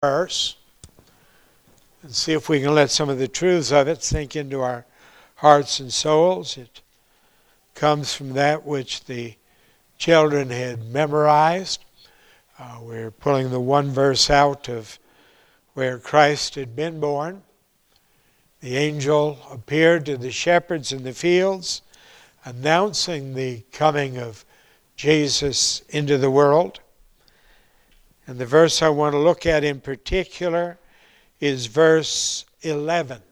verse and see if we can let some of the truths of it sink into our hearts and souls. It comes from that which the children had memorized. We're pulling the one verse out of where Christ had been born. The angel appeared to the shepherds in the fields, announcing the coming of Jesus into the world. And the verse I want to look at in particular is verse 11.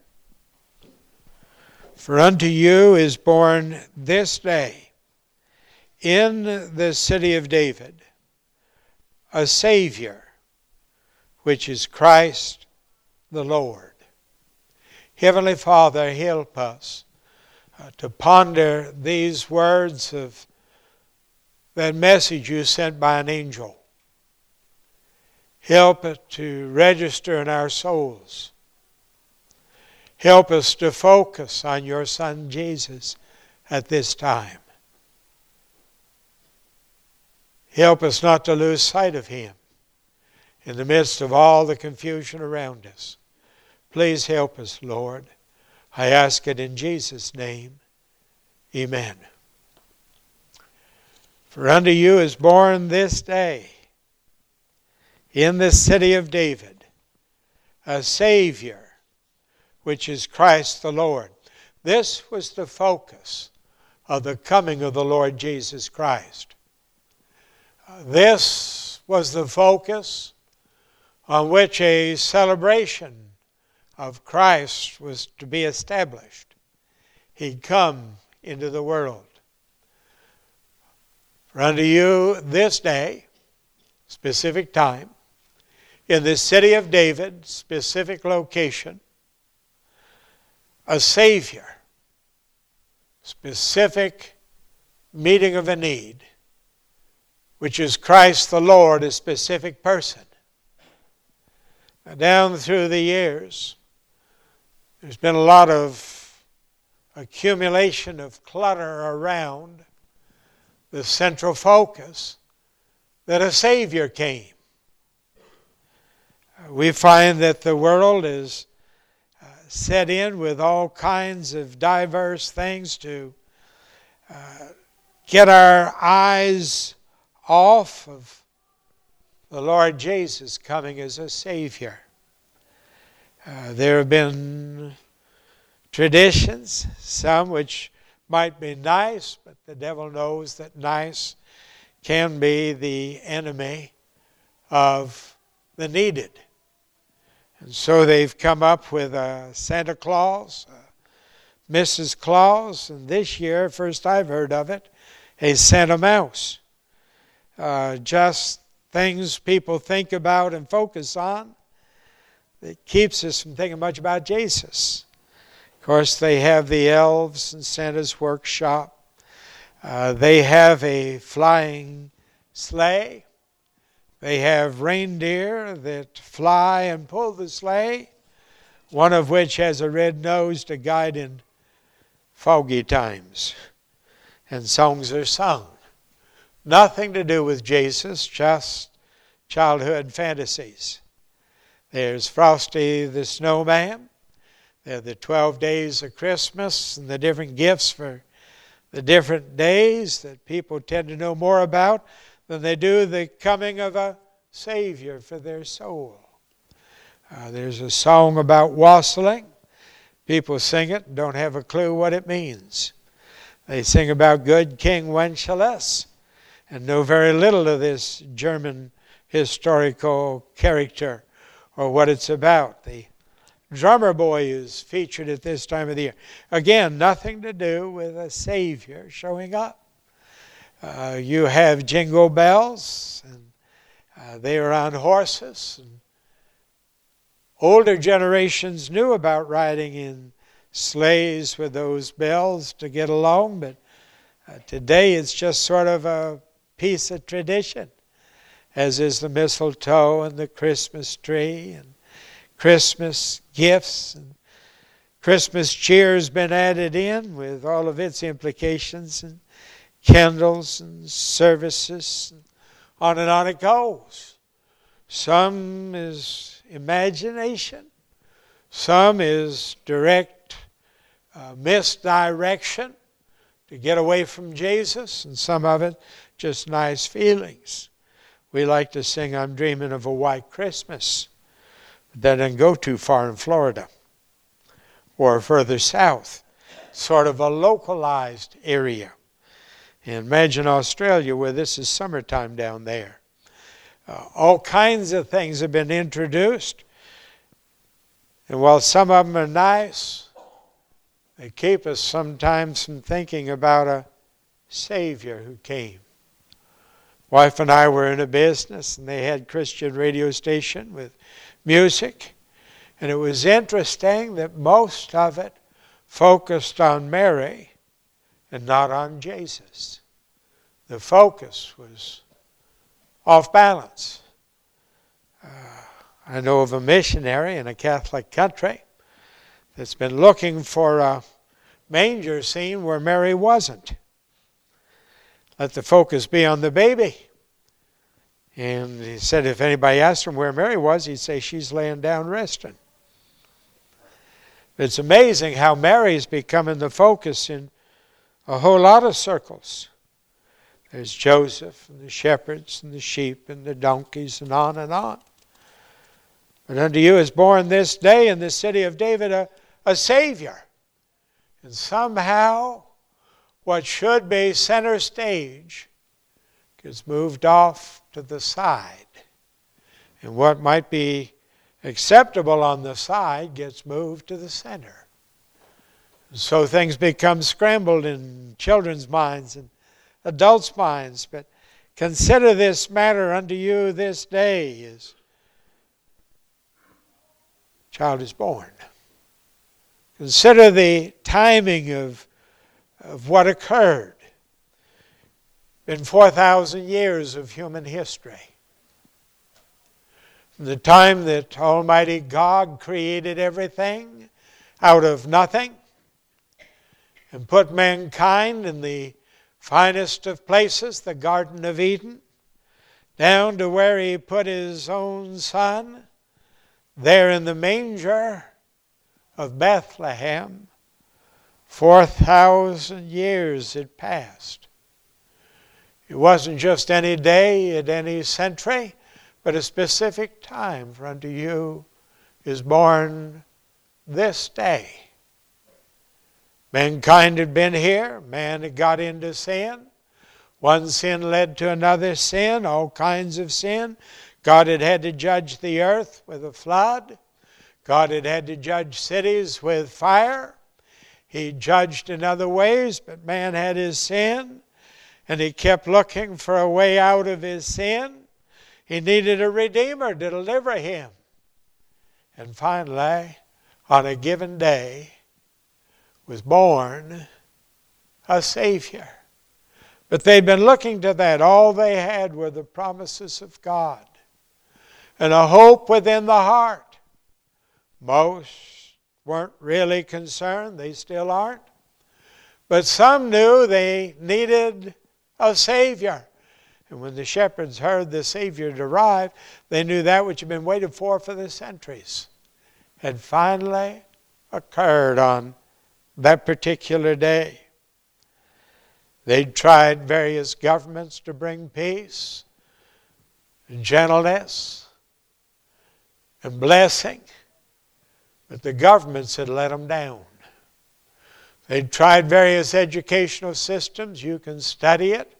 For unto you is born this day in the city of David a Savior, which is Christ the Lord. Heavenly Father, help us to ponder these words of that message you sent by an angel. Help it to register in our souls. Help us to focus on your Son Jesus at this time. Help us not to lose sight of him in the midst of all the confusion around us. Please help us, Lord. I ask it in Jesus' name. Amen. For unto you is born this day in the city of David a Savior, which is Christ the Lord. This was the focus of the coming of the Lord Jesus Christ. This was the focus on which a celebration of Christ was to be established. He'd come into the world. For unto you this day, specific time, in the city of David, specific location, a Savior, specific meeting of a need, which is Christ the Lord, a specific person. Now, down through the years, there's been a lot of accumulation of clutter around the central focus that a Savior came. We find that the world is set in with all kinds of diverse things to get our eyes off of the Lord Jesus coming as a Savior. There have been traditions, some which might be nice, but the devil knows that nice can be the enemy of the needed. And so they've come up with a Santa Claus, a Mrs. Claus, and this year, first I've heard of it, a Santa Mouse. Just things people think about and focus on that keeps us from thinking much about Jesus. Of course, they have the elves in Santa's workshop. They have a flying sleigh. They have reindeer that fly and pull the sleigh, one of which has a red nose to guide in foggy times. And songs are sung. Nothing to do with Jesus, just childhood fantasies. There's Frosty the Snowman. There are the 12 days of Christmas and the different gifts for the different days that people tend to know more about than they do the coming of a Savior for their soul. There's a song about wassailing. People sing it and don't have a clue what it means. They sing about good King Wenceslas and know very little of this German historical character or what it's about. The drummer boy is featured at this time of the year. Again, nothing to do with a Savior showing up. You have jingle bells, and they are on horses. And older generations knew about riding in sleighs with those bells to get along, but today it's just sort of a piece of tradition, as is the mistletoe and the Christmas tree and Christmas gifts. And Christmas cheer has been added in with all of its implications, and candles and services, and on it goes. Some is imagination. Some is direct misdirection to get away from Jesus, and some of it just nice feelings. We like to sing, I'm dreaming of a white Christmas. But that doesn't go too far in Florida or further south. Sort of a localized area. And imagine Australia where this is summertime down there. All kinds of things have been introduced. And while some of them are nice, they keep us sometimes from thinking about a Savior who came. Wife and I were in a business, and they had Christian radio station with music. And it was interesting that most of it focused on Mary and not on Jesus. The focus was off balance. I know of a missionary in a Catholic country that's been looking for a manger scene where Mary wasn't. Let the focus be on the baby. And he said if anybody asked him where Mary was, he'd say she's laying down resting. It's amazing how Mary's becoming the focus in a whole lot of circles. There's Joseph and the shepherds and the sheep and the donkeys and on and on. But unto you is born this day in the city of David a Savior. And somehow what should be center stage gets moved off to the side. And what might be acceptable on the side gets moved to the center. So things become scrambled in children's minds and adults' minds. But consider this matter unto you this day is child is born. Consider the timing of what occurred. Been 4,000 years of human history. From the time that Almighty God created everything out of nothing and put mankind in the finest of places, the Garden of Eden, down to where He put His own Son, there in the manger of Bethlehem. 4,000 years had passed. It wasn't just any day at any century, but a specific time. For unto you is born this day. Mankind had been here. Man had got into sin. One sin led to another sin, all kinds of sin. God had to judge the earth with a flood. God had to judge cities with fire. He judged in other ways, but man had his sin. And he kept looking for a way out of his sin. He needed a Redeemer to deliver him. And finally, on a given day, was born a Savior. But they'd been looking to that. All they had were the promises of God and a hope within the heart. Most weren't really concerned. They still aren't. But some knew they needed a Savior. And when the shepherds heard the Savior had arrived, they knew that which had been waited for the centuries had finally occurred on that particular day. They'd tried various governments to bring peace and gentleness and blessing, but the governments had let them down. They'd tried various educational systems. You can study it.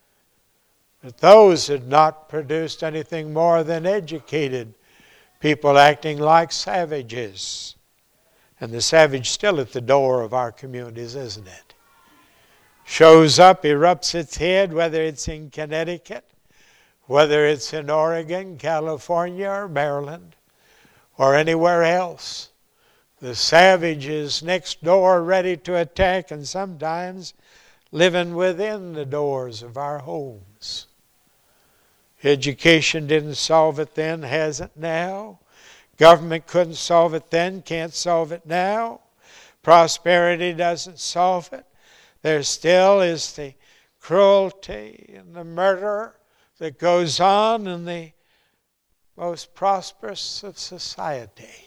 But those had not produced anything more than educated people acting like savages. And the savage still at the door of our communities, isn't it? Shows up, erupts its head, whether it's in Connecticut, whether it's in Oregon, California, or Maryland, or anywhere else. The savage is next door ready to attack, and sometimes living within the doors of our homes. Education didn't solve it then, hasn't now. Government couldn't solve it then, can't solve it now. Prosperity doesn't solve it. There still is the cruelty and the murder that goes on, and the most prosperous of society.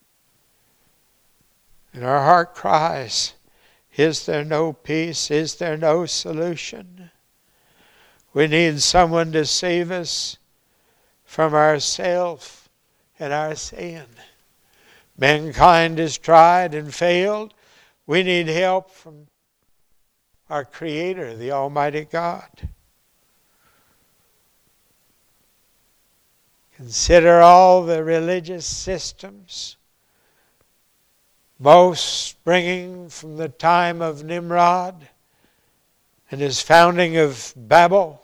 And our heart cries, is there no peace? Is there no solution? We need someone to save us from ourselves and our sin. Mankind has tried and failed. We need help from our Creator, the Almighty God. Consider all the religious systems, most springing from the time of Nimrod and his founding of Babel.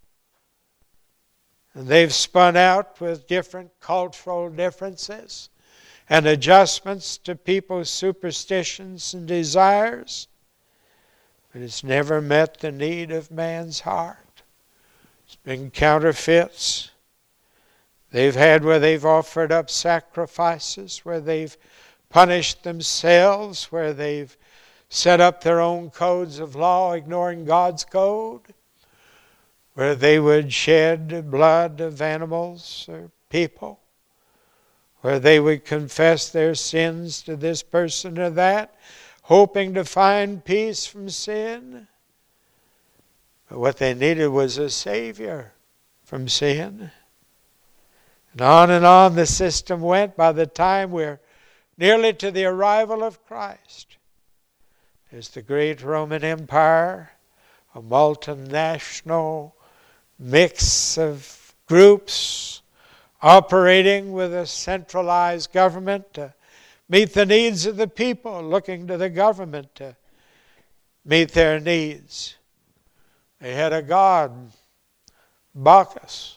And they've spun out with different cultural differences and adjustments to people's superstitions and desires. But it's never met the need of man's heart. It's been counterfeits. They've had where they've offered up sacrifices, where they've punished themselves, where they've set up their own codes of law, ignoring God's code, where they would shed blood of animals or people, where they would confess their sins to this person or that, hoping to find peace from sin. But what they needed was a Savior from sin. And on the system went. By the time we're nearly to the arrival of Christ, there's the great Roman Empire, a multinational mix of groups operating with a centralized government to meet the needs of the people, looking to the government to meet their needs. They had a god, Bacchus,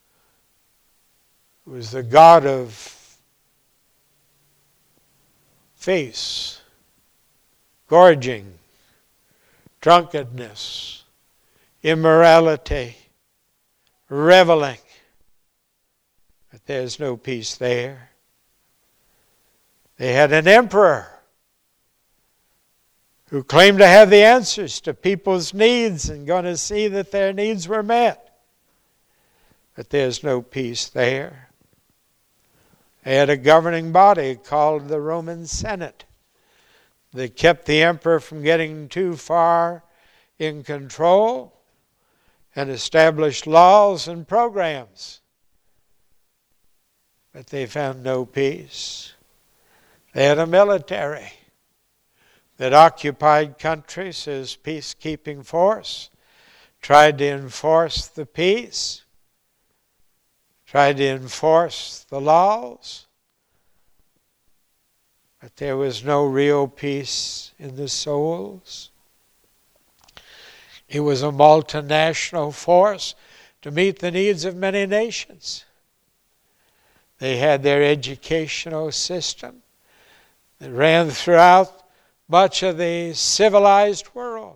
who was the god of feasts, gorging, drunkenness, immorality, reveling. But there's no peace there. They had an emperor who claimed to have the answers to people's needs and going to see that their needs were met. But there's no peace there. They had a governing body called the Roman Senate that kept the emperor from getting too far in control and established laws and programs. But they found no peace. They had a military that occupied countries as peacekeeping force, tried to enforce the peace, tried to enforce the laws, but there was no real peace in the souls. It was a multinational force to meet the needs of many nations. They had their educational system that ran throughout much of the civilized world.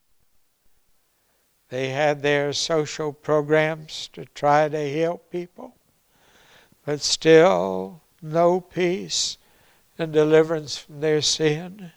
They had their social programs to try to help people, but still no peace and deliverance from their sin.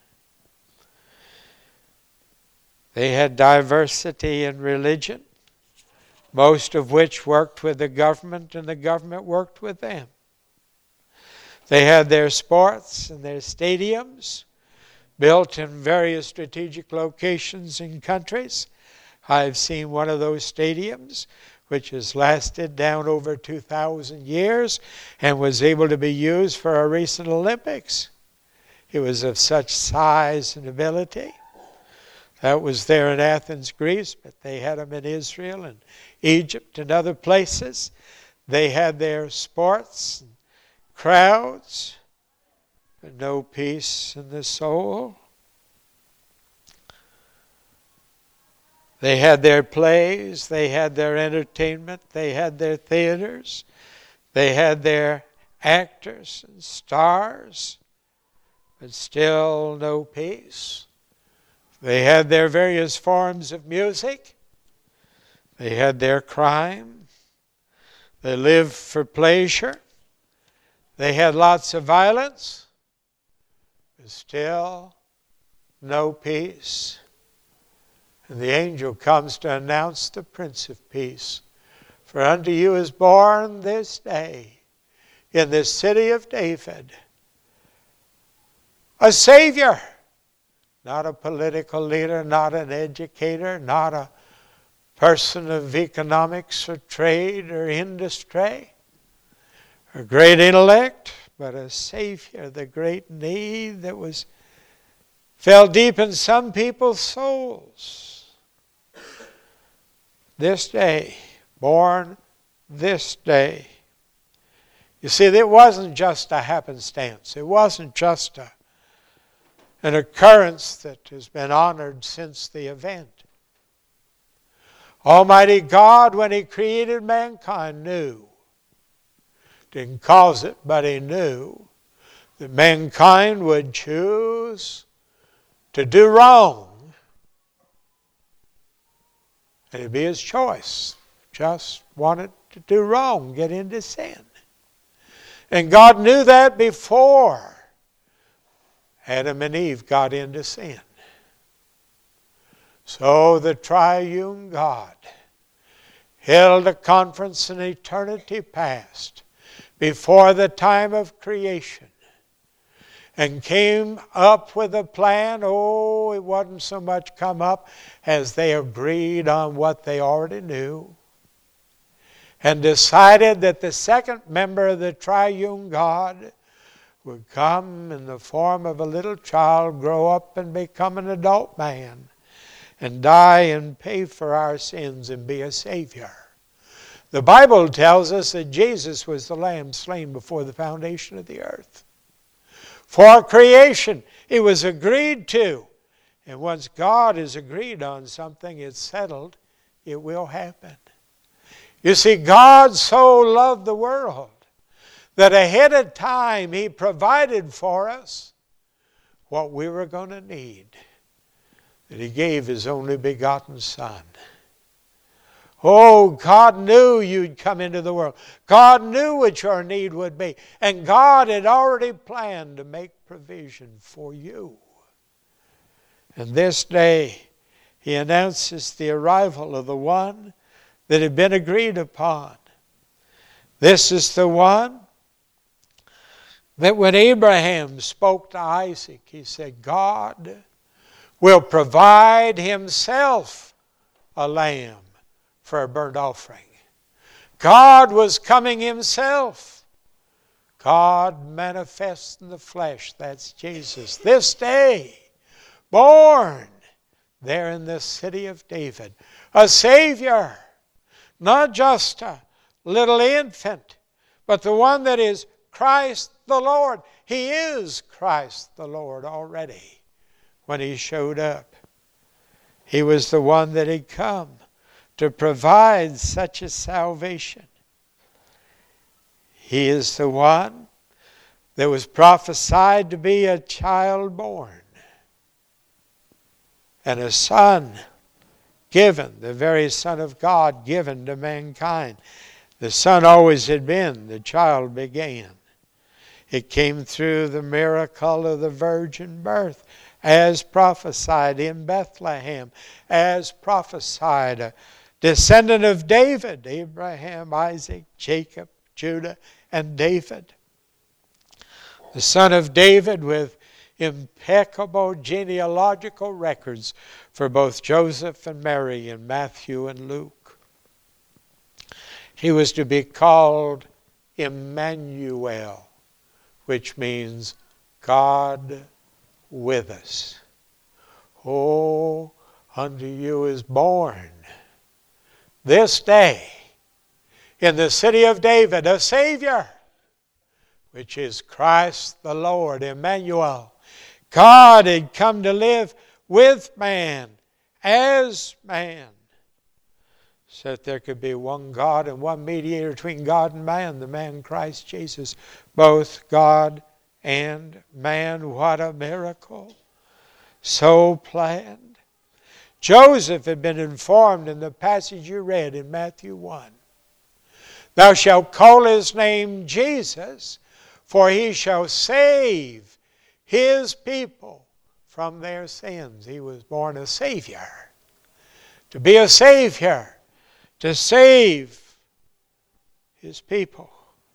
They had diversity in religion, most of which worked with the government and the government worked with them. They had their sports and their stadiums built in various strategic locations in countries. I've seen one of those stadiums which has lasted down over 2,000 years and was able to be used for our recent Olympics. It was of such size and ability. That was there in Athens, Greece, but they had them in Israel and Egypt and other places. They had their sports and crowds, but no peace in the soul. They had their plays, they had their entertainment, they had their theaters, they had their actors and stars, but still no peace. They had their various forms of music, they had their crime, they lived for pleasure, they had lots of violence, but still no peace. And the angel comes to announce the Prince of Peace. For unto you is born this day in the city of David a Savior. Not a political leader, not an educator, not a person of economics or trade or industry, or great intellect, but a Savior, the great need that fell deep in some people's souls. This day, born this day. You see, it wasn't just a happenstance. It wasn't just an occurrence that has been honored since the event. Almighty God, when He created mankind, knew. Didn't cause it, but He knew that mankind would choose to do wrong. And it'd be His choice. Just wanted to do wrong, get into sin. And God knew that before Adam and Eve got into sin. So the triune God held a conference in eternity past, before the time of creation, and came up with a plan. Oh, it wasn't so much come up as they agreed on what they already knew, and decided that the second member of the triune God would come in the form of a little child, grow up and become an adult man, and die and pay for our sins and be a Savior. The Bible tells us that Jesus was the Lamb slain before the foundation of the earth. For creation, it was agreed to. And once God has agreed on something, it's settled, it will happen. You see, God so loved the world that ahead of time He provided for us what we were going to need. That He gave His only begotten Son. Oh, God knew you'd come into the world. God knew what your need would be. And God had already planned to make provision for you. And this day, He announces the arrival of the one that had been agreed upon. This is the one that when Abraham spoke to Isaac, he said, God will provide Himself a lamb for a burnt offering. God was coming Himself. God manifest in the flesh, that's Jesus. This day, born there in the city of David, a Savior, not just a little infant, but the one that is Christ the Lord. He is Christ the Lord already when He showed up. He was the one that had come to provide such a salvation. He is the one that was prophesied to be a child born and a son given, the very Son of God given to mankind. The Son always had been, the child began. It came through the miracle of the virgin birth, as prophesied in Bethlehem, as prophesied, a descendant of David, Abraham, Isaac, Jacob, Judah, and David. The son of David with impeccable genealogical records for both Joseph and Mary in Matthew and Luke. He was to be called Emmanuel, which means God with us. Oh, unto you is born this day in the city of David a Savior, which is Christ the Lord, Emmanuel. God had come to live with man, as man, so that there could be one God and one mediator between God and man, the man Christ Jesus, both God and man. What a miracle. So planned. Joseph had been informed in the passage you read in Matthew 1. Thou shalt call his name Jesus, for he shall save his people from their sins. He was born a Savior. To be a Savior, to save His people.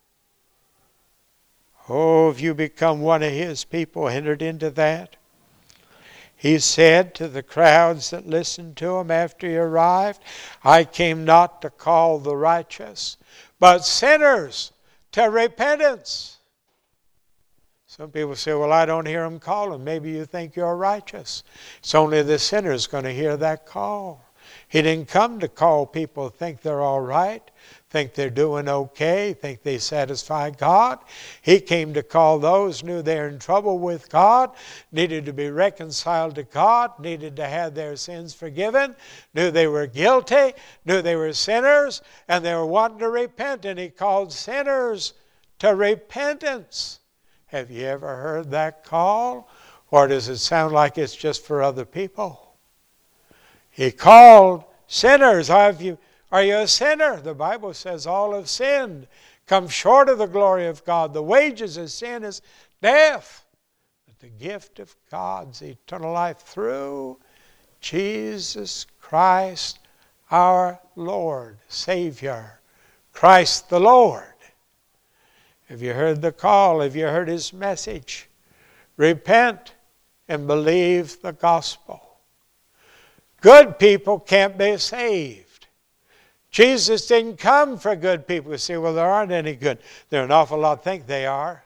Oh, if you become one of His people, entered into that. He said to the crowds that listened to Him after He arrived, I came not to call the righteous, but sinners to repentance. Some people say, well, I don't hear Him calling. Maybe you think you're righteous. It's only the sinner's going to hear that call. He didn't come to call people who think they're all right, think they're doing okay, think they satisfy God. He came to call those who knew they're in trouble with God, needed to be reconciled to God, needed to have their sins forgiven, knew they were guilty, knew they were sinners, and they were wanting to repent. And He called sinners to repentance. Have you ever heard that call? Or does it sound like it's just for other people? He called sinners. Are you a sinner? The Bible says all have sinned, come short of the glory of God. The wages of sin is death. But the gift of God's eternal life through Jesus Christ our Lord, Savior, Christ the Lord. Have you heard the call? Have you heard His message? Repent and believe the gospel. Good people can't be saved. Jesus didn't come for good people. You say, well, there aren't any good. There are an awful lot think they are.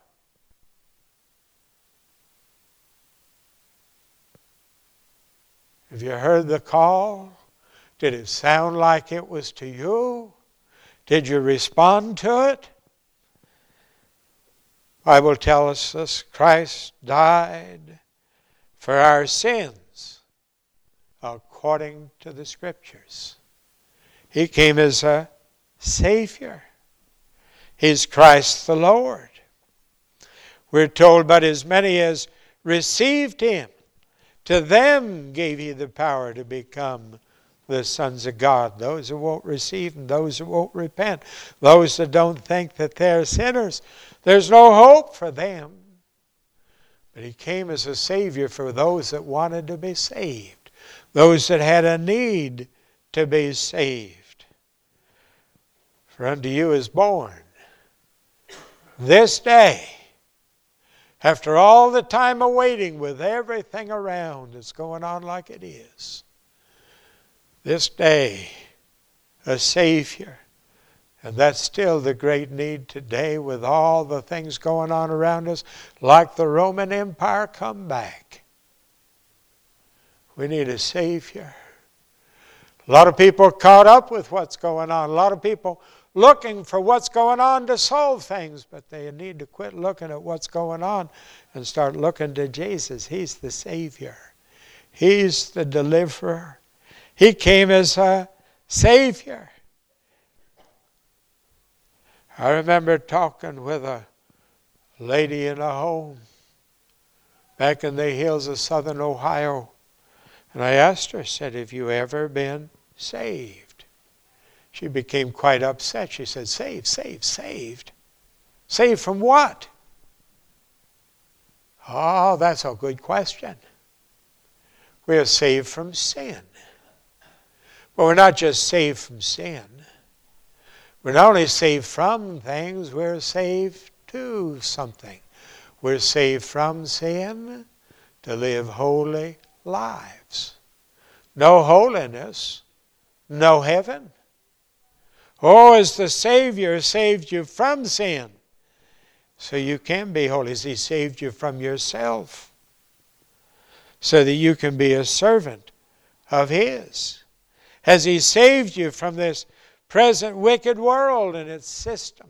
Have you heard the call? Did it sound like it was to you? Did you respond to it? The Bible tells us Christ died for our sins according to the Scriptures. He came as a Savior. He's Christ the Lord. We're told, but as many as received Him, to them gave He the power to become the sons of God. Those who won't receive Him, those who won't repent, those that don't think that they're sinners, there's no hope for them. But He came as a Savior for those that wanted to be saved, those that had a need to be saved. For unto you is born this day, after all the time of waiting with everything around that's going on like it is, this day a Savior. And that's still the great need today with all the things going on around us, like the Roman Empire come back. We need a Savior. A lot of people are caught up with what's going on. A lot of people looking for what's going on to solve things, but they need to quit looking at what's going on and start looking to Jesus. He's the Savior. He's the deliverer. He came as a Savior. I remember talking with a lady in a home back in the hills of southern Ohio. And I asked her, I said, have you ever been saved? She became quite upset. She said, saved? Saved from what? Oh, that's a good question. We are saved from sin. But we're not just saved from sin. We're not only saved from things, we're saved to something. We're saved from sin to live holy lives. No holiness, no heaven. Oh, as the Savior saved you from sin, so you can be holy. As He saved you from yourself, so that you can be a servant of His. Has He saved you from this present wicked world and its system,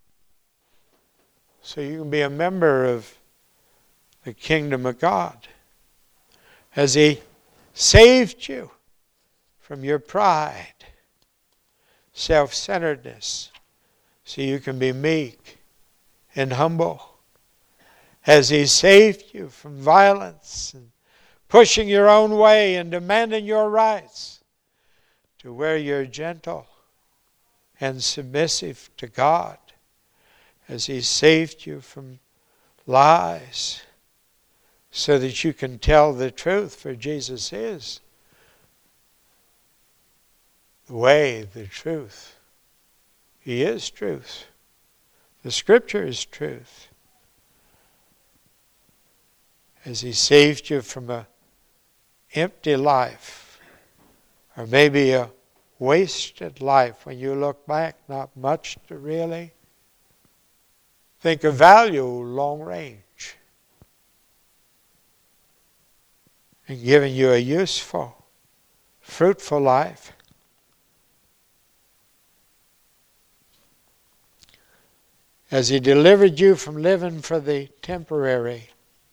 so you can be a member of the kingdom of God? Has He saved you from your pride, self-centeredness, so you can be meek and humble? Has He saved you from violence and pushing your own way and demanding your rights, to where you're gentle and submissive to God? Has He saved you from lies, so that you can tell the truth? For Jesus is the way, the truth, He is truth. The Scripture is truth. As He saved you from an empty life, or maybe a wasted life when you look back, not much to really think of value long range, and giving you a useful, fruitful life. As He delivered you from living for the temporary,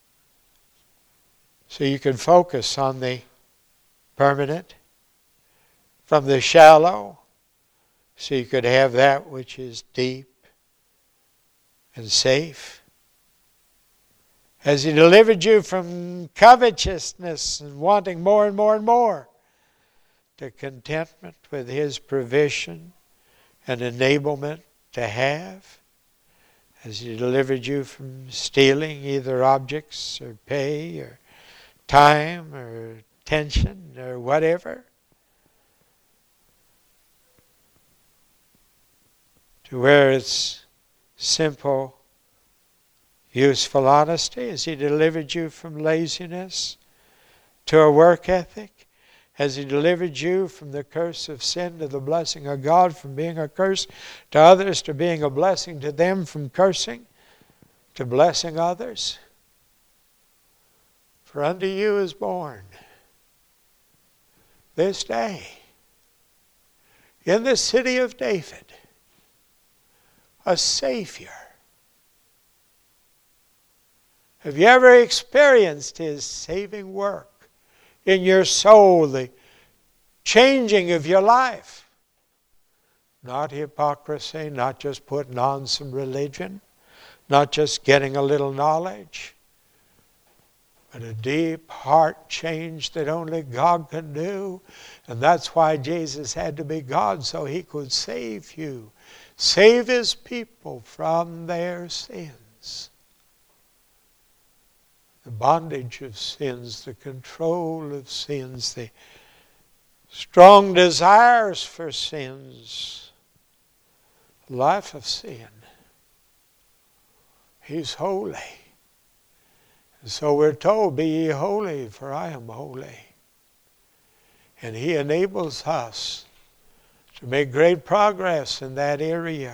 so you can focus on the permanent, from the shallow, so you could have that which is deep and safe. As He delivered you from covetousness and wanting more and more and more, to contentment with His provision and enablement to have. As He delivered you from stealing either objects or pay or time or attention or whatever, to where it's simple, useful honesty. As He delivered you from laziness to a work ethic. As He delivered you from the curse of sin to the blessing of God, from being a curse to others to being a blessing to them, from cursing to blessing others. For unto you is born this day in the city of David a Savior. Have you ever experienced His saving work in your soul, the changing of your life? Not hypocrisy, not just putting on some religion, not just getting a little knowledge, but a deep heart change that only God can do. And that's why Jesus had to be God, so He could save you, save His people from their sins. The bondage of sins, the control of sins, the strong desires for sins, life of sin. He's holy. And so we're told, be ye holy, for I am holy. And He enables us to make great progress in that area.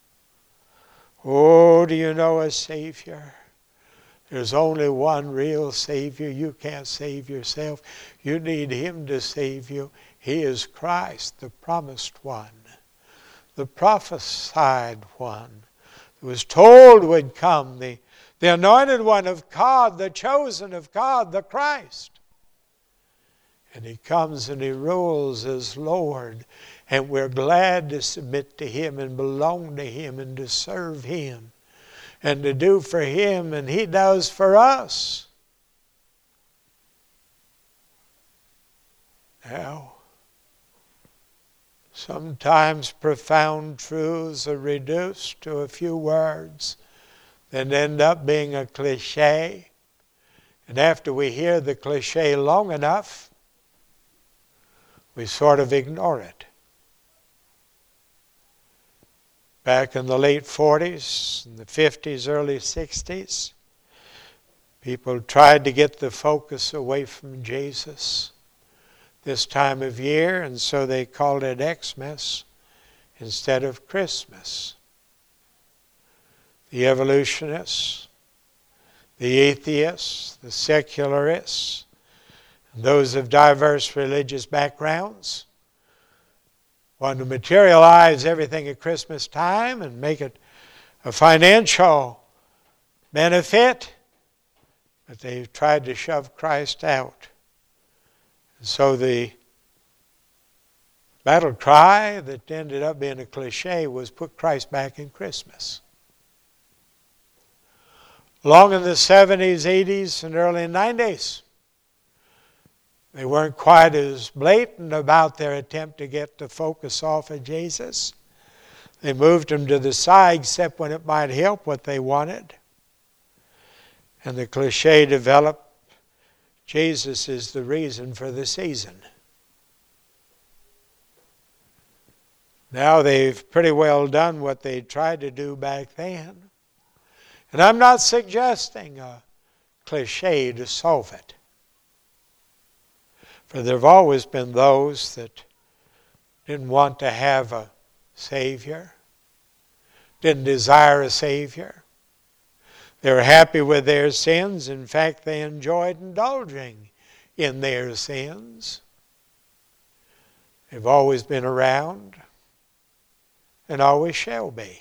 Oh, do you know a Savior? There's only one real Savior. You can't save yourself. You need Him to save you. He is Christ, the promised one, the prophesied one, who was told would come, the anointed one of God, the chosen of God, the Christ. And He comes and He rules as Lord, and we're glad to submit to Him and belong to Him and to serve Him and to do for Him, and He does for us. Now, sometimes profound truths are reduced to a few words that end up being a cliche. And after we hear the cliche long enough, we sort of ignore it. Back in the late 40s, in the 50s, early 60s, people tried to get the focus away from Jesus this time of year, and so they called it Xmas instead of Christmas. The evolutionists, the atheists, the secularists, and those of diverse religious backgrounds want to materialize everything at Christmas time and make it a financial benefit, but they've tried to shove Christ out. And so the battle cry that ended up being a cliche was put Christ back in Christmas. Along in the 70s, 80s, and early 90s, they weren't quite as blatant about their attempt to get the focus off of Jesus. They moved him to the side, except when it might help what they wanted. And the cliche developed, Jesus is the reason for the season. Now they've pretty well done what they tried to do back then. And I'm not suggesting a cliche to solve it. For there have always been those that didn't want to have a Savior, didn't desire a Savior. They were happy with their sins. In fact, they enjoyed indulging in their sins. They've always been around and always shall be.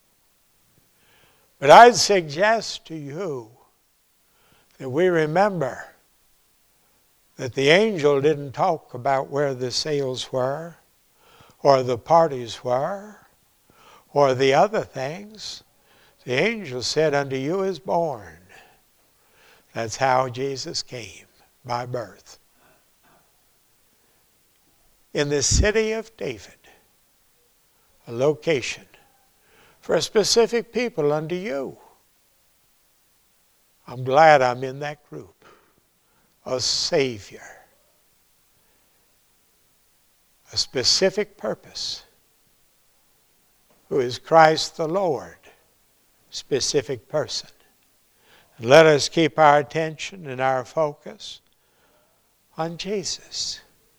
But I'd suggest to you that we remember that the angel didn't talk about where the sales were, or the parties were, or the other things. The angel said, "Unto you is born." That's how Jesus came, by birth. In the city of David, a location for a specific people unto you. I'm glad I'm in that group. A Savior. A specific purpose. Who is Christ the Lord. Specific person. And let us keep our attention and our focus on Jesus.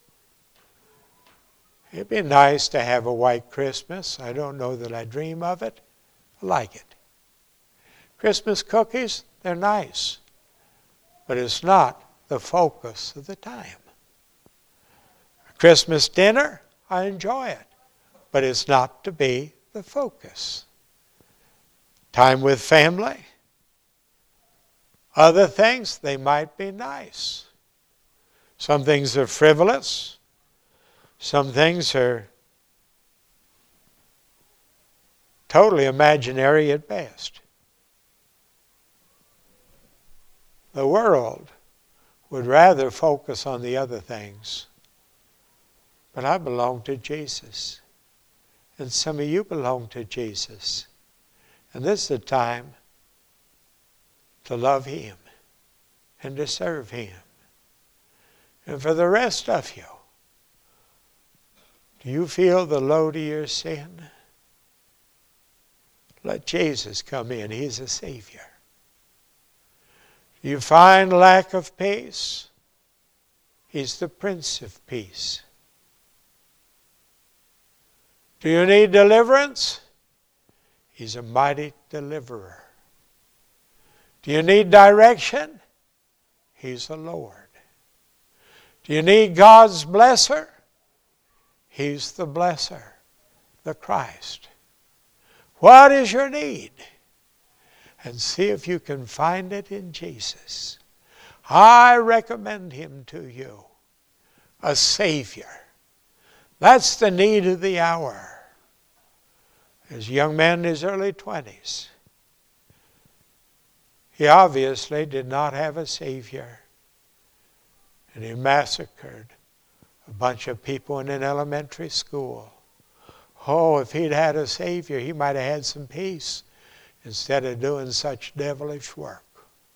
It'd be nice to have a white Christmas. I don't know that I dream of it. I like it. Christmas cookies, they're nice. But it's not the focus of the time. A Christmas dinner, I enjoy it. But it's not to be the focus. Time with family. Other things, they might be nice. Some things are frivolous. Some things are totally imaginary at best. The world would rather focus on the other things. But I belong to Jesus. And some of you belong to Jesus. And this is the time to love Him and to serve Him. And for the rest of you, do you feel the load of your sin? Let Jesus come in. He's a Savior. Do you find lack of peace? He's the Prince of Peace. Do you need deliverance? He's a mighty deliverer. Do you need direction? He's the Lord. Do you need God's blesser? He's the blesser, the Christ. What is your need? And see if you can find it in Jesus. I recommend Him to you. A Savior. That's the need of the hour. As a young man in his early 20s, he obviously did not have a Savior. And he massacred a bunch of people in an elementary school. Oh, if he'd had a Savior, he might have had some peace instead of doing such devilish work.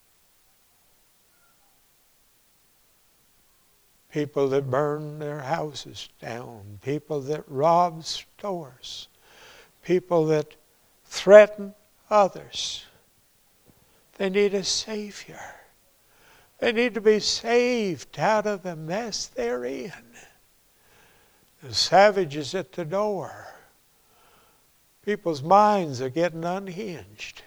People that burn their houses down. People that rob stores. People that threaten others. They need a Savior. They need to be saved out of the mess they're in. The savage is at the door. People's minds are getting unhinged.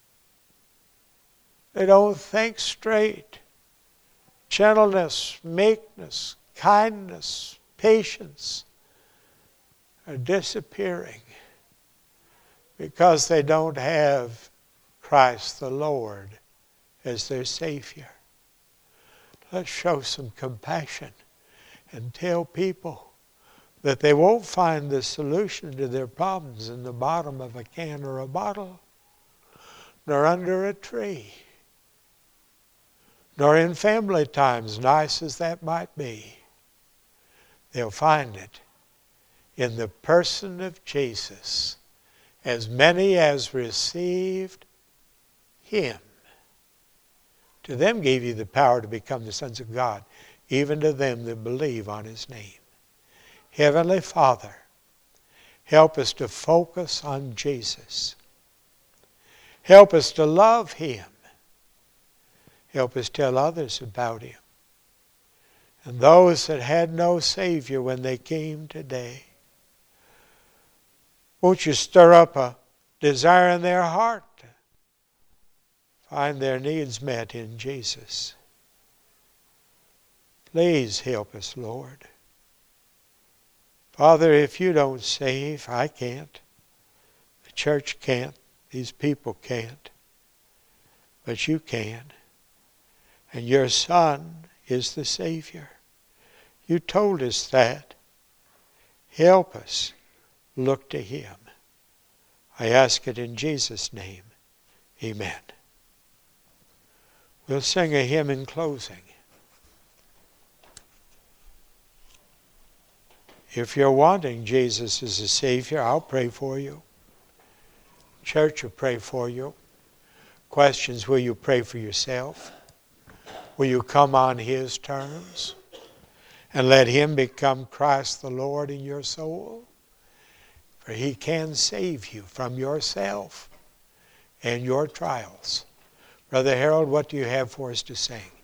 They don't think straight. Gentleness, meekness, kindness, patience are disappearing because they don't have Christ the Lord as their Savior. Let's show some compassion and tell people that they won't find the solution to their problems in the bottom of a can or a bottle, nor under a tree, nor in family times, nice as that might be. They'll find it in the person of Jesus. As many as received Him, to them gave you the power to become the sons of God, even to them that believe on His name. Heavenly Father, Help us to focus on Jesus. Help us to love Him. Help us tell others about Him. And those that had no Savior when they came today, won't you stir up a desire in their heart to find their needs met in Jesus? Please help us, Lord. Father, if you don't save, I can't. The church can't. These people can't. But you can. And your Son is the Savior. You told us that. Help us look to Him. I ask it in Jesus' name. Amen. We'll sing a hymn in closing. If you're wanting Jesus as a Savior, I'll pray for you. Church will pray for you. Questions, will you pray for yourself? Will you come on His terms and let Him become Christ the Lord in your soul? For He can save you from yourself and your trials. Brother Harold, what do you have for us to sing?